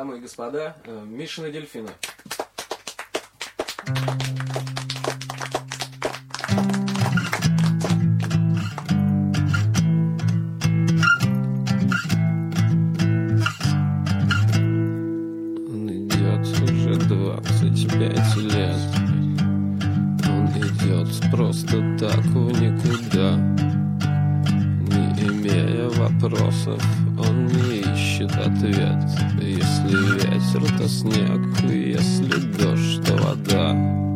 дамы и господа, Мишины дельфины. Он идет уже 25 лет. Он идет просто так в никуда. Не имея вопросов, он не ищет ответ. Если ветер, то снег, если дождь, то вода.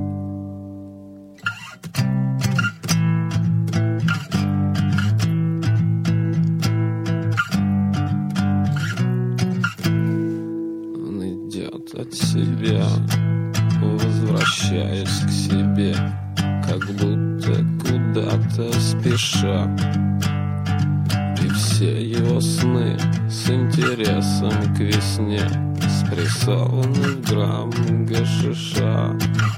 Он идет от себя, возвращаясь к себе, как будто куда-то спеша. И все его сны с интересом к весне спрессованы в грамм гашиша.